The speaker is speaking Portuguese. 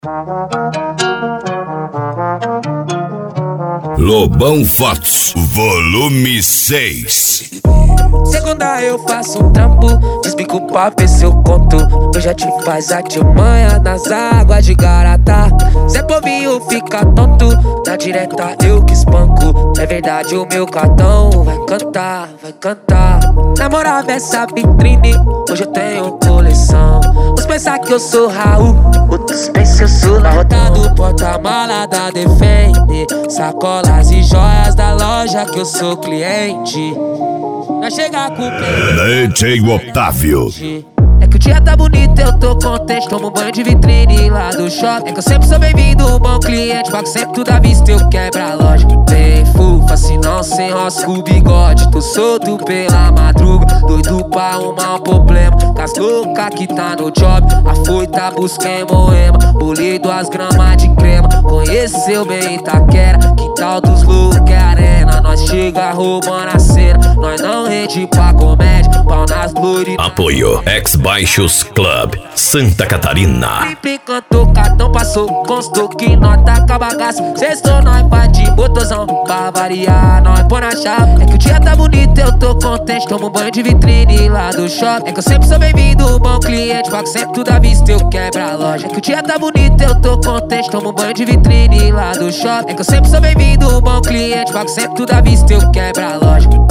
Lobão Fotos, volume 6. Segunda eu faço um trampo, desbico o papo, esse eu conto. Eu já te faz a manha nas águas de Garatá. Zé Povinho fica tonto, na direta eu que espanco. É verdade, o meu cartão vai cantar, vai cantar. Namorava essa vitrine, hoje eu tenho coleção. Uns pensam que eu sou Raul, outros pensam que eu sou Larrota do porta-mala da Defende, sacolas e joias da loja que eu sou cliente. Vai chegar com o pé DJ Otávio. É que o dia tá bonito, eu tô contente. Tomo um banho de vitrine lá do shopping. É que eu sempre sou bem-vindo, um bom cliente. Pago sempre tudo à vista, eu quebro a loja. Bem fufa, se não sem roça com o bigode. Tô solto pela madruga, doido pra arrumar um problema. Cas louca que tá no job, afoita busca em Moema. Bolei 2 gramas de crema, conheceu bem Itaquera. Quintal dos loucos é arena, nós chega roubando a cena. Nós não rende pra comédia, pau nas loiras. Apoio X-Baixos Club, Santa Catarina. Sempre cantou, cartão passou, constou que nós taca bagaço. Sextou, nós vai de botozão, pra variar, nós põe na chave. É que o dia tá bonito, eu tô contente. Tomo um banho de vitrine lá do shopping. É que eu sempre sou bem-vindo, um bom cliente. Pago sempre tudo à vista, eu quebro a loja. É que o dia tá bonito, eu tô contente. Tomo um banho de vitrine lá do shopping. É que eu sempre sou bem-vindo, um bom cliente. Pago sempre tudo à vista, eu quebro a loja.